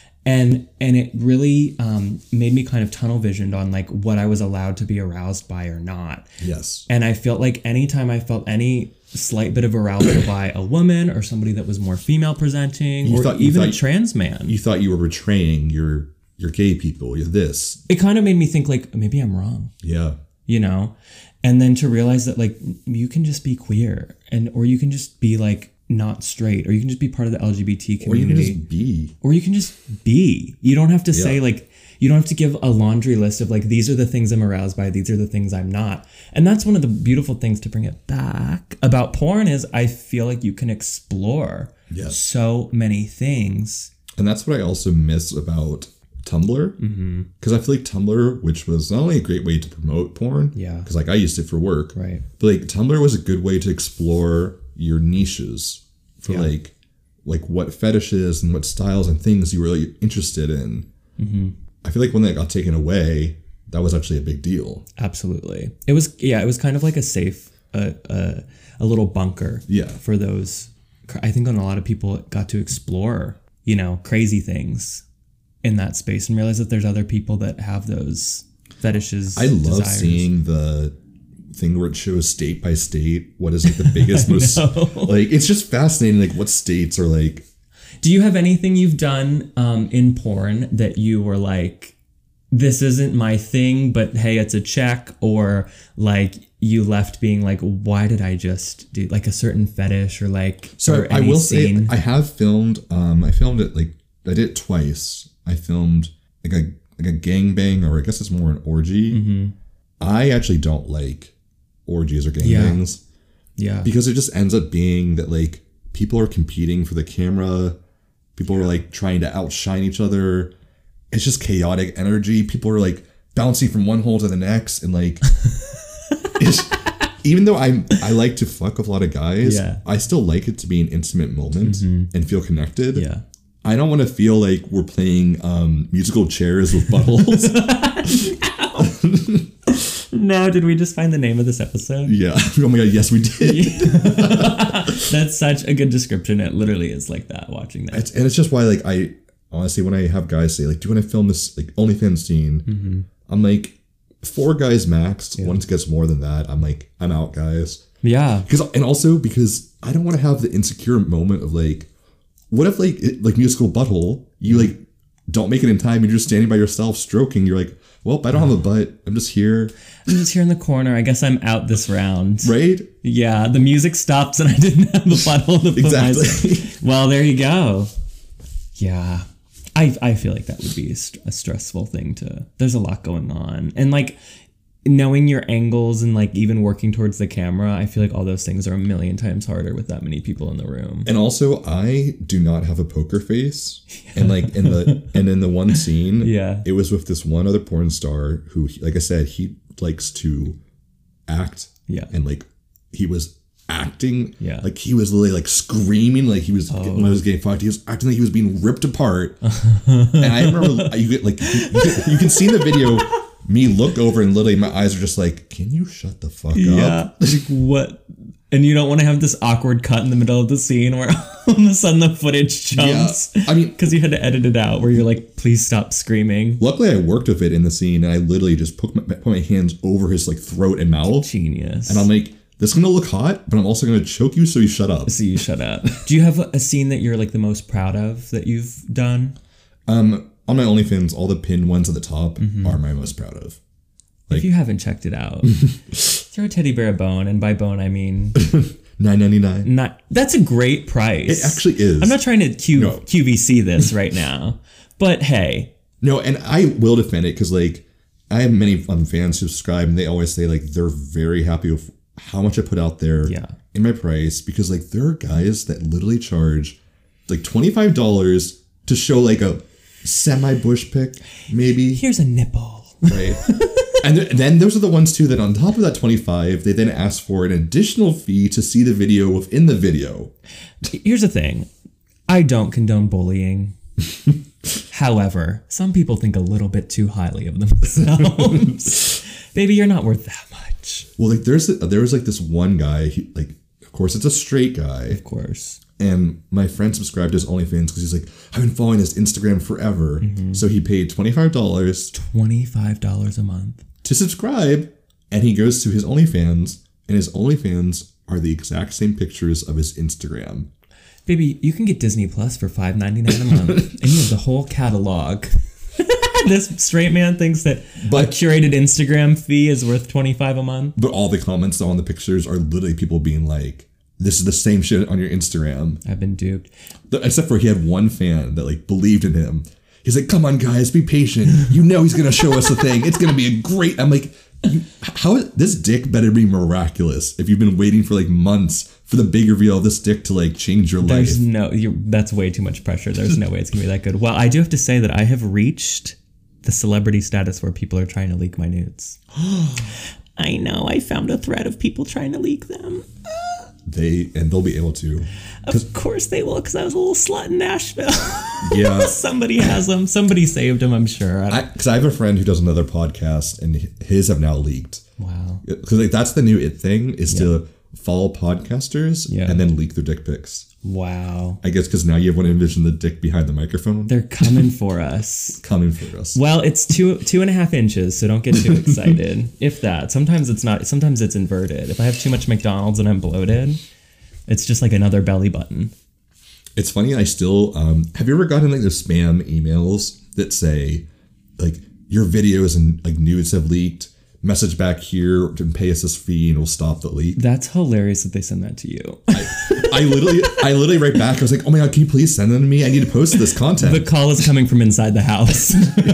And and it really um, made me kind of tunnel visioned on like what I was allowed to be aroused by or not. Yes. And I felt like anytime I felt any slight bit of arousal by a woman or somebody that was more female presenting you or thought, even a trans man. You thought you were betraying your your gay people, you're this. It kind of made me think like maybe I'm wrong. Yeah. You know? And then to realize that like you can just be queer and or you can just be like not straight, or you can just be part of the L G B T community. Or you can just be. Or you can just be. You don't have to yeah. say like, you don't have to give a laundry list of like, these are the things I'm aroused by, these are the things I'm not. And that's one of the beautiful things to bring it back about porn is I feel like you can explore yes. so many things. And that's what I also miss about Tumblr. Because mm-hmm. I feel like Tumblr, which was not only a great way to promote porn, yeah, because like I used it for work, right? But like Tumblr was a good way to explore your niches for yeah. like like what fetishes and what styles and things you were really interested in. Mm-hmm. I feel like when that got taken away, that was actually a big deal. Absolutely. It was, yeah, it was kind of like a safe, uh, uh, a little bunker yeah. for those. I think when a lot of people got to explore, you know, crazy things in that space and realize that there's other people that have those fetishes. I love desires. seeing the thing where it shows state by state what is like the biggest, most like it's just fascinating. Like what states are like. Do you have anything you've done um, in porn that you were like, this isn't my thing, but hey, it's a check, or like you left being like, why did I just do like a certain fetish or like? So or I will scene? say I have filmed. Um, I filmed it like I did it twice. I filmed like a like a gangbang, or I guess it's more an orgy. Mm-hmm. I actually don't like orgies or gangbangs. Yeah. yeah. Because it just ends up being that like people are competing for the camera. People are like trying to outshine each other. It's just chaotic energy. People are like bouncing from one hole to the next, and like, it's, even though I I like to fuck with a lot of guys, yeah. I still like it to be an intimate moment mm-hmm. and feel connected. Yeah, I don't want to feel like we're playing um, musical chairs with buttholes. No, did we just find the name of this episode? Yeah. Oh my god, yes we did. That's such a good description. It literally is like that, watching that. It's, and it's just why like I honestly when I have guys say like, do you want to film this like OnlyFans scene? Mm-hmm. I'm like, four guys max. Yeah. Once it gets more than that, I'm like, I'm out, guys. Yeah. Because and also because I don't want to have the insecure moment of like, what if like it, like musical butthole, you like don't make it in time and you're just standing by yourself stroking, you're like, well, I don't have a butt. I'm just here. I'm just here in the corner. I guess I'm out this round. Right? Yeah. The music stops and I didn't have a butthole to put exactly. myself. Well, there you go. Yeah. I I feel like that would be a, st- a stressful thing to, there's a lot going on. And like knowing your angles and like even working towards the camera, I feel like all those things are a million times harder with that many people in the room. And also I do not have a poker face. Yeah. And like in the, and in the one scene, yeah, it was with this one other porn star who, like I said, he likes to act. Yeah. And like he was acting. Yeah. Like he was literally like screaming like he was, oh. when I was getting fucked, he was acting like he was being ripped apart. And I remember you get like, you, you, can, you can see in the video, me look over and literally my eyes are just like, can you shut the fuck yeah. up? Like what? And you don't want to have this awkward cut in the middle of the scene where all of a sudden the footage jumps. Yeah. I mean, because you had to edit it out where you're like, please stop screaming. Luckily I worked with it in the scene and I literally just put my, put my hands over his like throat and mouth. Genius. And I'm like, this is going to look hot, but I'm also going to choke you so you shut up. So you shut up. Do you have a scene that you're like the most proud of that you've done? Um, on my OnlyFans, all the pinned ones at the top mm-hmm. are my most proud of. Like, if you haven't checked it out, throw a teddy bear a bone, and by bone I mean nine ninety-nine. Not that's a great price. It actually is. I'm not trying to Q, no. Q V C this right now, but hey. No, and I will defend it because like I have many um, fans who subscribe, and they always say like they're very happy with how much I put out there yeah. in my price, because like there are guys that literally charge like twenty-five dollars to show like a semi bush pic, maybe. Here's a nipple. Right. And th- then those are the ones too that on top of that twenty-five, they then ask for an additional fee to see the video within the video. Here's the thing. I don't condone bullying. However, some people think a little bit too highly of themselves. Baby, you're not worth that much. Well, like there's there was like this one guy, he, like of course it's a straight guy. Of course. And my friend subscribed to his OnlyFans because he's like, I've been following his Instagram forever. Mm-hmm. So he paid twenty-five dollars. twenty-five dollars a month. To subscribe. And he goes to his OnlyFans. And his OnlyFans are the exact same pictures of his Instagram. Baby, you can get Disney Plus for five ninety-nine a month. And you have the whole catalog. This straight man thinks that but, a curated Instagram fee is worth twenty-five dollars a month. But all the comments on the pictures are literally people being like, this is the same shit on your Instagram. I've been duped. Except for he had one fan that like believed in him. He's like, come on guys, be patient. You know he's going to show us a thing. It's going to be a great... I'm like, you, how this dick better be miraculous if you've been waiting for like months for the big reveal of this dick to like change your There's life. no... You're, that's way too much pressure. There's no way it's going to be that good. Well, I do have to say that I have reached the celebrity status where people are trying to leak my nudes. I know. I found a thread of people trying to leak them. they and they'll be able to. Of course they will, because I was a little slut in Nashville. Yeah. Somebody has them. Somebody saved them, I'm sure. Because I, I have a friend who does another podcast, and his have now leaked. Wow. Because like that's the new it thing is yeah. to follow podcasters yeah. and then leak their dick pics. Wow. I guess because now you want to envision the dick behind the microphone. They're coming for us. Coming for us. Well, it's two two and a half inches, so don't get too excited. If that. Sometimes it's not. Sometimes it's inverted. If I have too much McDonald's and I'm bloated, it's just like another belly button. It's funny. I still um, have you ever gotten like those spam emails that say like your videos and like nudes have leaked? Message back here and pay us this fee and we'll stop the leak. That's hilarious that they send that to you. I, I literally I literally write back. I was like, oh my God, can you please send them to me? I need to post this content. The call is coming from inside the house.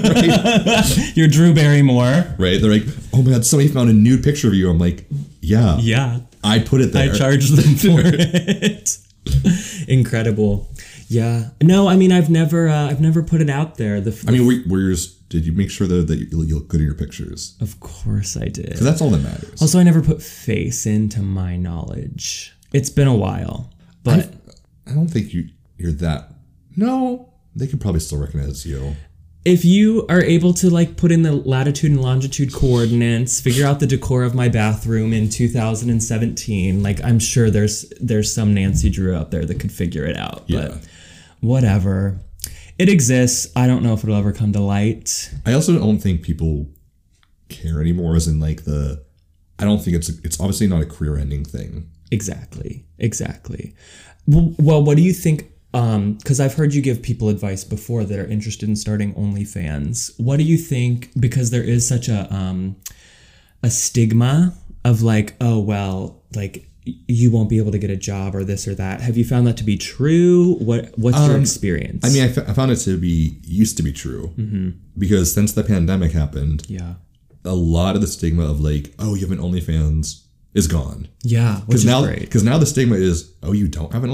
Right? You're Drew Barrymore. Right. They're like, oh my God, somebody found a nude picture of you. I'm like, yeah. Yeah. I put it there. I charged them for it. Incredible. Yeah. No, I mean, I've never uh, I've never put it out there. The, the I mean, were, were yours, did you make sure that, that you look good in your pictures? Of course I did. Because that's all that matters. Also, I never put face into my knowledge. It's been a while, but I've, I don't think you you're that. No, they could probably still recognize you. If you are able to like put in the latitude and longitude coordinates, figure out the decor of my bathroom in two thousand seventeen, like I'm sure there's there's some Nancy Drew out there that could figure it out. Yeah. But whatever. It exists. I don't know if it'll ever come to light. I also don't think people care anymore, as in like the, I don't think it's, it's obviously not a career ending thing. Exactly. Exactly. Well, what do you think? Um, because I've heard you give people advice before that are interested in starting OnlyFans. What do you think? Because there is such a, um, a stigma of like, oh, well, like, you won't be able to get a job or this or that. Have you found that to be true? What What's um, your experience? I mean, I, f- I found it to be, used to be true. Mm-hmm. Because since the pandemic happened, yeah, a lot of the stigma of like, oh, you have an OnlyFans is gone. Yeah, which is now, great. Because now the stigma is, oh, you don't have an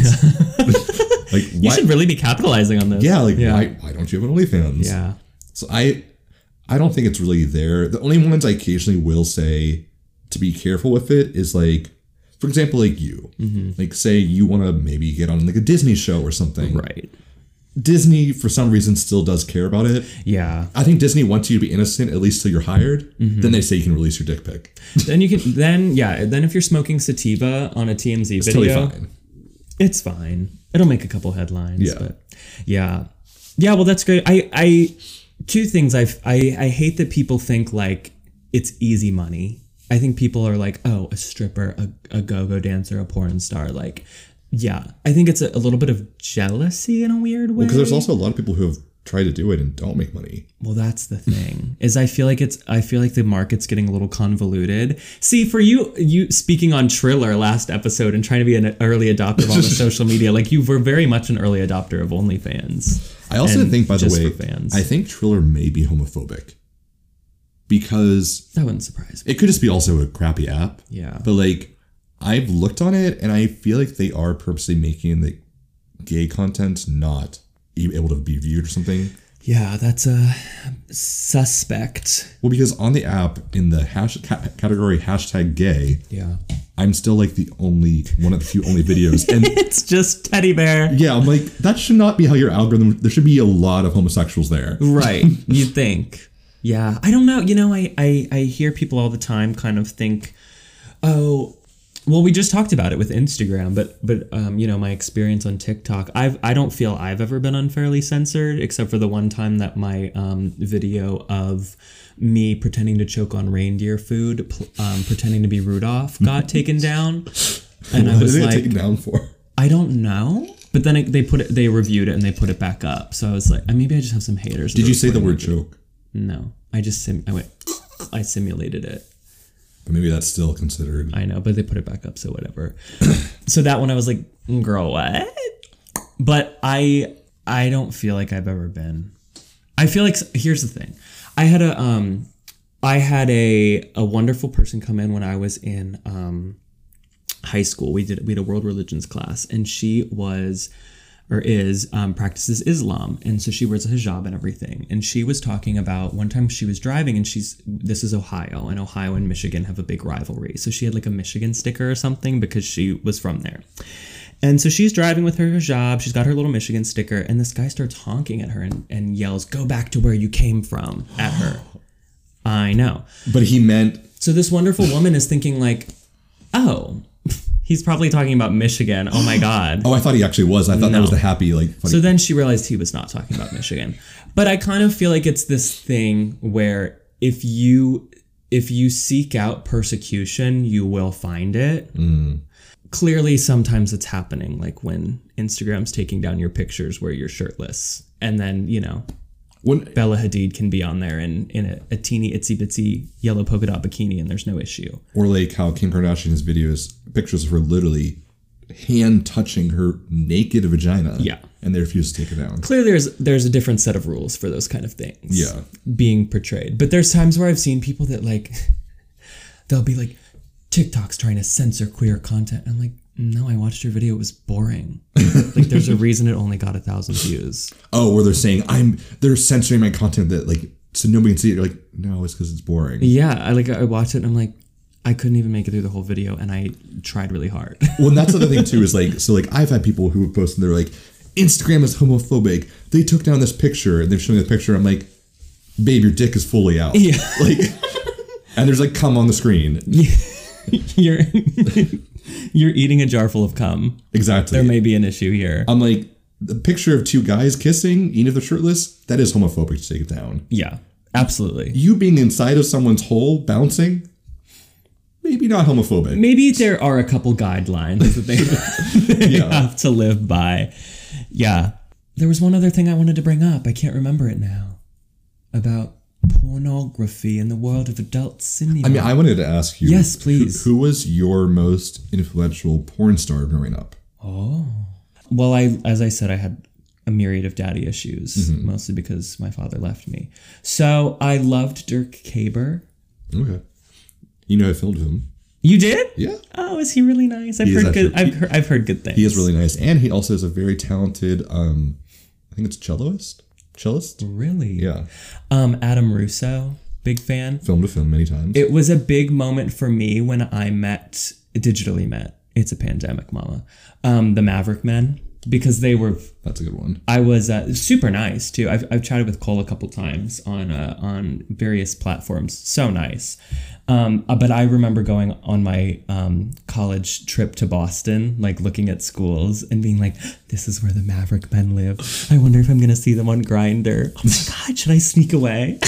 OnlyFans? Like, you should really be capitalizing on this. Yeah, like, yeah. Why, why don't you have an OnlyFans? Yeah. So I, I don't think it's really there. The only ones I occasionally will say to be careful with it is like, for example, like you, mm-hmm. like say you want to maybe get on like a Disney show or something. Right. Disney, for some reason, still does care about it. Yeah. I think Disney wants you to be innocent, at least till you're hired. Mm-hmm. Then they say you can release your dick pic. Then you can, then, yeah, then if you're smoking sativa on a T M Z it's video. Totally fine. It's fine. It'll make a couple headlines. Yeah. But yeah. Yeah, well, that's great. I, I, two things. I've, I, I hate that people think like it's easy money. I think people are like, oh, a stripper, a, a go-go dancer, a porn star. Like, yeah, I think it's a, a little bit of jealousy in a weird way. Well, because there's also a lot of people who have tried to do it and don't make money. Well, that's the thing is I feel like it's, I feel like the market's getting a little convoluted. See, for you, you speaking on Triller last episode and trying to be an early adopter of all the social media, like you were very much an early adopter of OnlyFans. I also think, by the way, fans. I think Triller may be homophobic. Because that wouldn't surprise me. It could just be also a crappy app. Yeah. But like, I've looked on it and I feel like they are purposely making the gay content not able to be viewed or something. Yeah, that's a suspect. Well, because on the app in the hash ca- category hashtag gay, yeah, I'm still like the only one of the few only videos, and it's just teddy bear. Yeah, I'm like, that should not be how your algorithm. There should be a lot of homosexuals there, right? You think? Yeah, I don't know. You know, I, I, I hear people all the time kind of think, oh, well, we just talked about it with Instagram, but but um, you know, my experience on TikTok, I've I don't feel I've ever been unfairly censored, except for the one time that my um, video of me pretending to choke on reindeer food, um, pretending to be Rudolph, got taken down, and what I was did like, it taken down for? I don't know. But then it, they put it, they reviewed it and they put it back up. So I was like, maybe I just have some haters. Did you say the word choke? No, I just sim- I went. I simulated it. But maybe that's still considered. I know, but they put it back up, so whatever. So that one, I was like, "Girl, what?" But I, I don't feel like I've ever been. I feel like here's the thing. I had a um, I had a a wonderful person come in when I was in um, high school. We did we had a world religions class, and she was or is um, practices Islam, and so she wears a hijab and everything. And she was talking about one time she was driving, and she's this is Ohio, and Ohio and Michigan have a big rivalry. So she had like a Michigan sticker or something because she was from there. And so she's driving with her hijab. She's got her little Michigan sticker, and this guy starts honking at her and, and yells, "Go back to where you came from," at her. I know. But he meant... So this wonderful woman is thinking like, oh, he's probably talking about Michigan. Oh my God. Oh, I thought he actually was. I thought No. that was the happy, like... Funny. So then she realized he was not talking about Michigan. But I kind of feel like it's this thing where if you if you seek out persecution, you will find it. Mm. Clearly, sometimes it's happening, like when Instagram's taking down your pictures where you're shirtless. And then, you know, when, Bella Hadid can be on there in, in a, a teeny itsy bitsy yellow polka dot bikini and there's no issue. Or like how Kim Kardashian's videos, pictures of her literally hand touching her naked vagina. Yeah. And they refuse to take it down. Clearly, there's there's a different set of rules for those kind of things. Yeah. Being portrayed. But there's times where I've seen people that like, they'll be like, TikTok's trying to censor queer content. I'm like, no, I watched your video. It was boring. Like, there's a reason it only got a thousand views. Oh, where they're saying I'm they're censoring my content that like so nobody can see it. You're like, no, it's because it's boring. Yeah, I like I watched it and I'm like, I couldn't even make it through the whole video, and I tried really hard. Well, and that's the other thing too is like, so like I've had people who have posted, they're like, Instagram is homophobic. They took down this picture and they've shown me the picture. I'm like, babe, your dick is fully out. Yeah. Like, and there's like cum on the screen. Yeah. You're you're eating a jar full of cum. Exactly. There may be an issue here. I'm like, the picture of two guys kissing, even if they're shirtless, that is homophobic to take it down. Yeah, absolutely. You being inside of someone's hole bouncing, maybe not homophobic. Maybe there are a couple guidelines that they, they Yeah. have to live by. Yeah. There was one other thing I wanted to bring up. I can't remember it now. About pornography in the world of adult cinema. I mean, I wanted to ask you. Yes, please. Who, who was your most influential porn star growing up? Oh. Well, I as I said, I had a myriad of daddy issues, Mm-hmm. mostly because my father left me. So I loved Dirk Kaber. Okay. You know, I filmed him. You did? Yeah. Oh, is he really nice? I've He is heard good. actually- I've heard. I've heard good things. He is really nice. And he also is a very talented, um, I think it's celloist? Cellist? Really. Yeah. Um, Adam Russo, big fan. Filmed a film many times. It was a big moment for me when I met, digitally met, it's a pandemic, mama, um, the Maverick Men, because they were, That's a good one. I was uh, super nice too. I've, I've chatted with Cole a couple times on uh, on various platforms. So nice. Um, uh, but I remember going on my um, college trip to Boston, like looking at schools and being like, this is where the Maverick Men live. I wonder if I'm going to see them on Grindr. Oh my God, should I sneak away?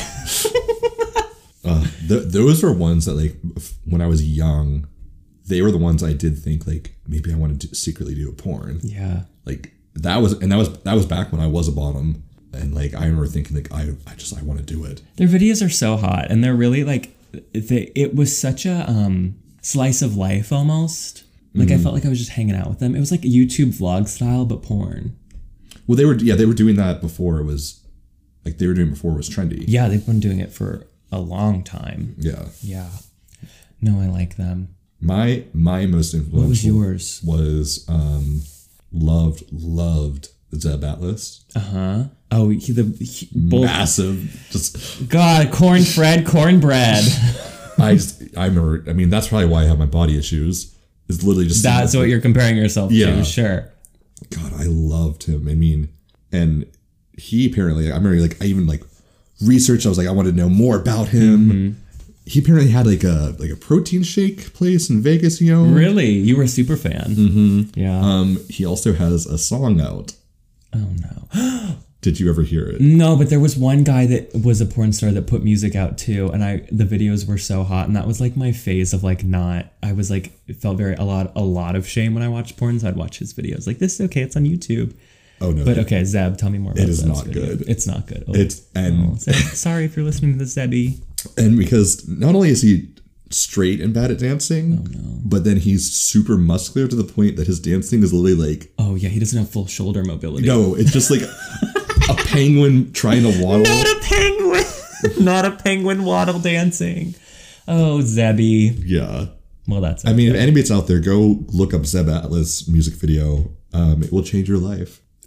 Uh, th- those were ones that, like, f- when I was young, they were the ones I did think, like, maybe I wanted to secretly do a porn. Yeah. Like, that was, and that was, that was back when I was a bottom. And, like, I remember thinking, like, I, I just, I want to do it. Their videos are so hot, and they're really like, they, it was such a um, slice of life almost. Like Mm-hmm. I felt like I was just hanging out with them. It was like YouTube vlog style, but porn. Well, they were, yeah, they were doing that before it was, like, they were doing it before it was trendy. Yeah, they've been doing it for a long time. Yeah. Yeah. No, I like them. My, my most influential. What was yours? Was, um, loved, loved Zeb Atlas. Uh huh. Oh, he, the he, both, Massive. Just, God, corn Fred, cornbread. I just, I remember, I mean, that's probably why I have my body issues. It's literally just. That's what you're comparing yourself Yeah. to. Sure. God, I loved him. I mean, and he apparently, I remember, like, I even, like, researched, I was like, I wanted to know more about him. Mm-hmm. He apparently had, like, a like a protein shake place in Vegas, you know? Really? You were a super fan. Mm-hmm. Yeah. Um, he also has a song out. Oh, no. Did you ever hear it? No, but there was one guy that was a porn star that put music out too, and I the videos were so hot, and that was like my phase of like not. I was like it felt very a lot a lot of shame when I watched porn, so I'd watch his videos. Like this is okay, it's on YouTube. Oh no! But okay, Zeb, tell me more about It is Zeb's not video. good. It's not good. Oh, It's and oh, Zeb, sorry if you're listening to this, Zebby. and because not only is he straight and bad at dancing, Oh, no. but then he's super muscular to the point that his dancing is literally like Oh yeah, he doesn't have full shoulder mobility. no, it's just like a penguin trying to waddle. Not a penguin. Not a penguin waddle dancing. Oh, Zebby. Yeah. Well, that's. I mean, if anybody's out there, go look up Zeb Atlas music video. Um, it will change your life.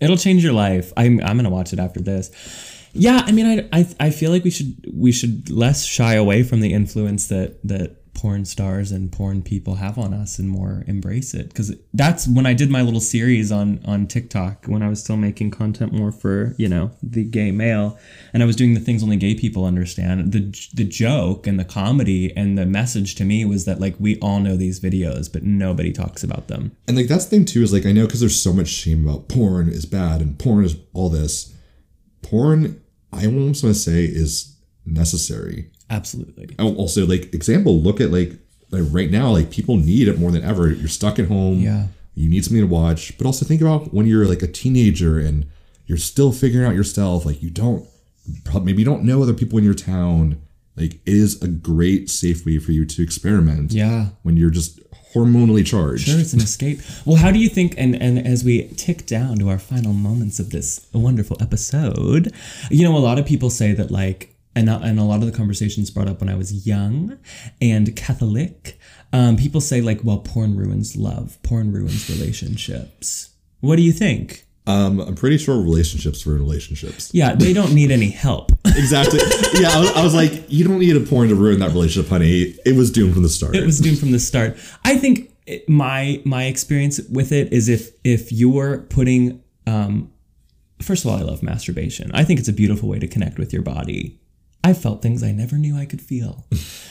It'll change your life. I'm I'm gonna watch it after this. Yeah, I mean, I, I I feel like we should we should less shy away from the influence that that porn stars and porn people have on us and more embrace it, because that's when I did my little series on on TikTok when I was still making content more for, you know, the gay male, and I was doing the things only gay people understand. The the joke and the comedy and the message to me was that like we all know these videos but nobody talks about them. And like that's the thing too, is like I know because there's so much shame about porn is bad and porn is all this. Porn, I almost want to say, is necessary. Absolutely. Also, like, example, look at like, like right now, like people need it more than ever. You're stuck at home. Yeah. You need something to watch. But also think about when you're like a teenager and you're still figuring out yourself. Like you don't, maybe you don't know other people in your town. Like it is a great safe way for you to experiment. Yeah. When you're just hormonally charged. Sure, it's an escape. Well, how do you think, and, and as we tick down to our final moments of this wonderful episode, you know, a lot of people say that like, and, and a lot of the conversations brought up when I was young and Catholic, um, people say like, well, porn ruins love, porn ruins relationships. What do you think? Um, I'm pretty sure relationships were relationships. Yeah, they don't need any help. Exactly. Yeah, I was, I was like, you don't need a porn to ruin that relationship, honey. It was doomed from the start. It was doomed from the start. I think it, my my experience with it is if if you're putting, um, first of all, I love masturbation. I think it's a beautiful way to connect with your body. I felt things I never knew I could feel.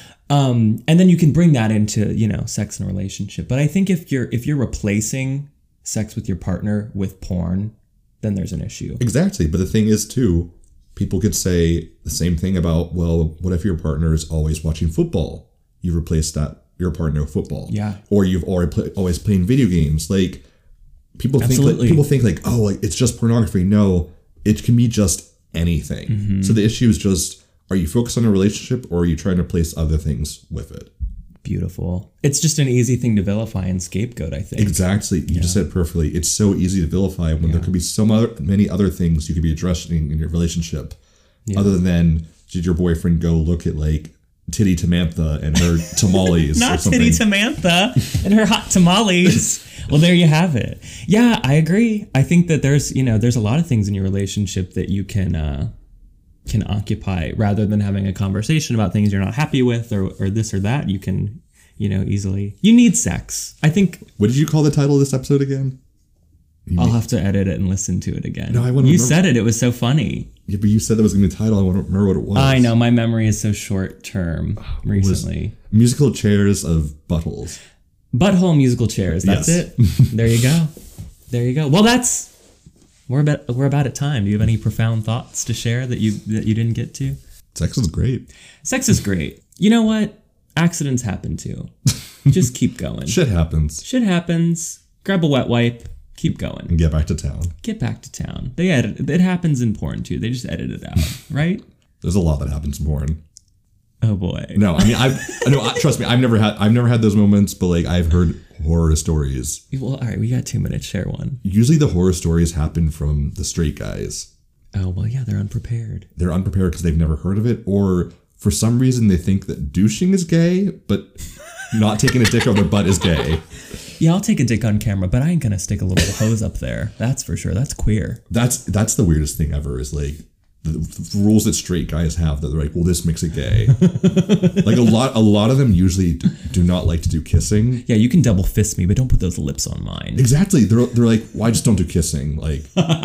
Um, and then you can bring that into, you know, sex and relationship. But I think if you're if you're replacing sex with your partner with porn, then there's an issue. Exactly. But the thing is, too, people could say the same thing about, well, what if your partner is always watching football? You replace that, your partner with football. Yeah. Or you've already play, always playing video games. Like, people Absolutely. think like, people think like, oh, like, it's just pornography. No, it can be just anything. Mm-hmm. So the issue is just, are you focused on a relationship or are you trying to replace other things with it? Beautiful. It's just an easy thing to vilify and scapegoat, I think. Exactly. You yeah. just said it perfectly. It's so easy to vilify when yeah. there could be so many other things you could be addressing in your relationship. Yeah. Other than, did your boyfriend go look at like Titty Tamantha and her tamales? Not or something? Titty Tamantha and her hot tamales. Well, there you have it. Yeah, I agree. I think that there's, you know, there's a lot of things in your relationship that you can, uh, can occupy rather than having a conversation about things you're not happy with or, or this or that. You can, you know, easily, you need sex. I think. What did you call the title of this episode again? You I'll mean, have to edit it and listen to it again. No, I want to You remember. said it. It was so funny. Yeah, but you said that was going to be the title. I want to remember what it was. I know. My memory is so short term recently. Musical chairs of buttholes. Butthole musical chairs. That's yes. it. There you go. There you go. Well, that's, We're about we're about at time. Do you have any profound thoughts to share that you that you didn't get to? Sex is great. Sex is great. You know what? Accidents happen too. Just keep going. Shit happens. Shit happens. Grab a wet wipe. Keep going. And get back to town. Get back to town. They edit. It happens in porn too. They just edit it out, right? There's a lot that happens in porn. Oh boy. No, I mean I've no. I, trust me, I've never had I've never had those moments, but like I've heard horror stories. Well, all right, we got two minutes. Share one. Usually the horror stories happen from the straight guys. Oh, well, yeah, they're unprepared. They're unprepared because they've never heard of it, or for some reason they think that douching is gay, but not taking a dick out of their butt is gay. Yeah, I'll take a dick on camera, but I ain't gonna stick a little hose up there. That's for sure. That's queer. That's that's the weirdest thing ever is like the, the rules that straight guys have that they're like, well, this makes it gay. Like a lot, a lot of them usually do, do not like to do kissing. Yeah, you can double fist me, but don't put those lips on mine. Exactly. They're they're like, why just don't do kissing? Like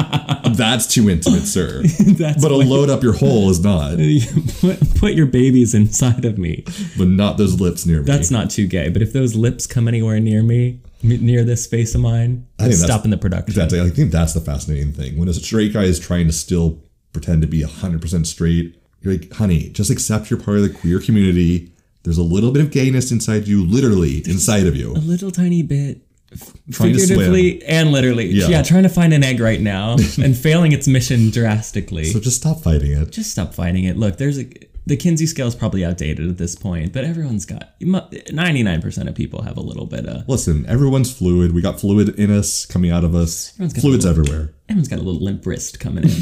that's too intimate, sir. That's but a load up your hole is not. put, put your babies inside of me, but not those lips near me. That's not too gay. But if those lips come anywhere near me, near this space of mine, I think stopping the production. Exactly. I think that's the fascinating thing. When a straight guy is trying to still pretend to be one hundred percent straight, you're like, honey, just accept you're part of the queer community. There's a little bit of gayness inside you, literally inside of you. A little tiny bit. Trying figuratively to swim. And literally. Yeah. yeah, trying to find an egg right now and failing its mission drastically. So just stop fighting it. Just stop fighting it. Look, there's a... The Kinsey scale is probably outdated at this point, but everyone's got... ninety-nine percent of people have a little bit of... Listen, everyone's fluid. We got fluid in us, coming out of us. Fluid's little, everywhere. Everyone's got a little limp wrist coming in.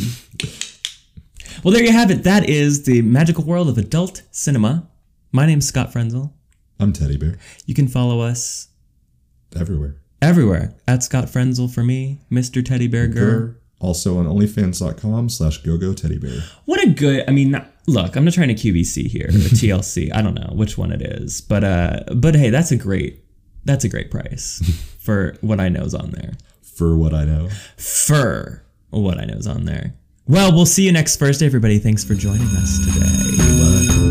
Well, there you have it. That is the magical world of adult cinema. My name's Scott Frenzel. I'm Teddy Bear. You can follow us... Everywhere. Everywhere. At Scott Frenzel for me, Mister Teddy Bear Gurr. Also on onlyfans.com slash gogo teddy bear. What a good, I mean, look, I'm not trying to Q V C here, or T L C. I don't know which one it is, but uh, but hey, that's a great, that's a great price for what I know's on there. For what I know. For what I know's on there. Well, we'll see you next Thursday, everybody. Thanks for joining us today. Bye.